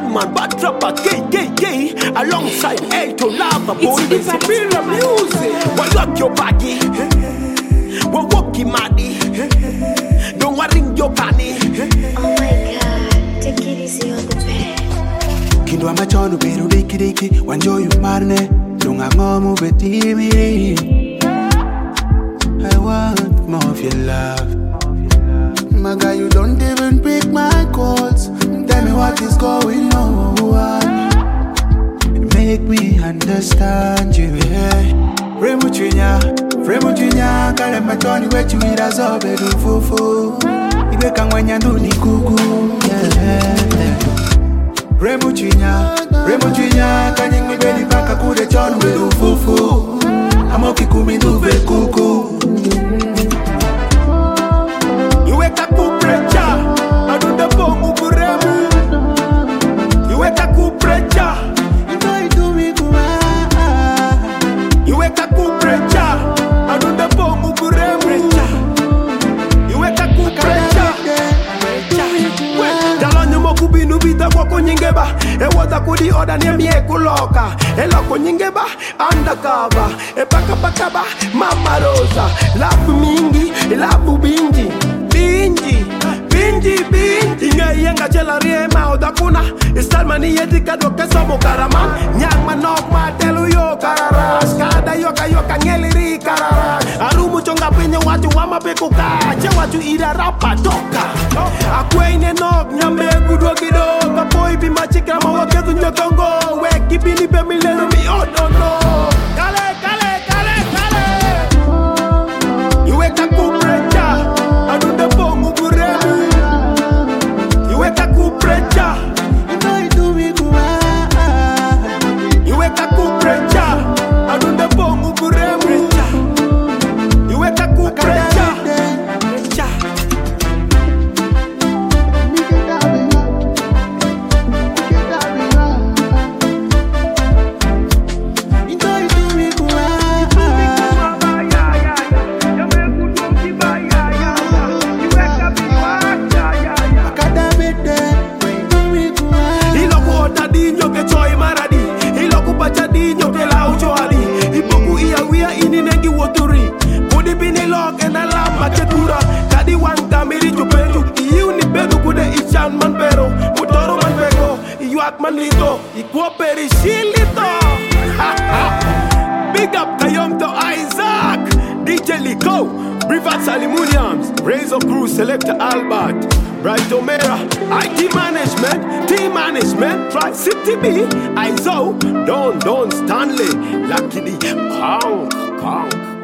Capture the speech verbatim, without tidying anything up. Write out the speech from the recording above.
man, bad trapper, gay, gay, gay. Alongside A to Lava Boy, It's it's Superior Music. Well, lock your baggy. We're walking maddy. Don't worry your panny. Oh my God, take it easy on the bed. Kindo amachonu beru diki diki wanjo yu marne lunga ngomu betimi. I want more of your love. My guy, you don't even pick my calls. Tell me what is going on. Make me understand you, yeah. Remuchinya, Remuchinya, kale machoni wechu ira zobe du fufu. Ibe kangwenya nduni kuku, yeah. Remuchinya, Remuchinya, kanyingi beli paka kude chonu du fufu. Amoki kumi duve kuku. Iweka kuprecha, adunda bongu buremu. Iweka kuprecha, Ito itumi kuma. iweka kuprecha, adunda bongu buremu. Iweka kuprecha, dalonyo mokubinu bita wako nyingeba. E wata kudi oda ni miye kuloka. E loko nyingeba, undercover. E baka baka ba, mama rosa. Lafu mingi, lafu bingi. Bingi, bingi, bingi. Inga yenga chela riema odakuna. Istalmani yetika doke somo karaman. Nyang manok matelu yo kararas. Kada yoka yoka ngeliri kararas. Arumu chonga penye watu wama pekuka. Che watu ira rapa toka. Akweine nok nyambe kudwa kido. Kapoy bima chikra mawaketu nyokongo. Weki bini pe milenu mi oh no no. Kale, kale, kale, kale. Iweka kuprecha. Adunda bongu buremu. Iweka kuprecha. Ito itumi kuma. Iweka kuprecha. Adunda bongu buremu. Iweka kuprecha. Precha. Ito itumi kuma. Akadabete, itumi kuma. Iloku otadinyo ke choi maradi. Iloku pachadinyo ke laucho ali. Ipoku iya wia ini nengi woturi. Kudi bini log en alama chekura. Kadi wanga miri chupenju. Iu ni bedu kude ichan man pero. Mutoro man pego. Iuat man lito. Ikwa perishilito. Big up Kayom to Isaac. D J Liko. Privat Salimuniams. Razor Cruz Selector Albert. Bright Omera. I T Management. T Management. Tri City B. I S O. Don Don Stanley. Lucky D. Conk. Conk.